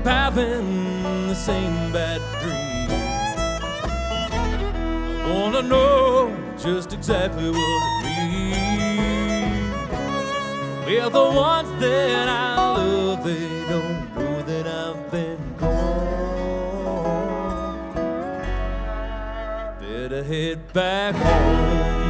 keep having the same bad dream. I wanna know just exactly what it means. Well, the ones that I love, they don't know that I've been gone. Better head back home.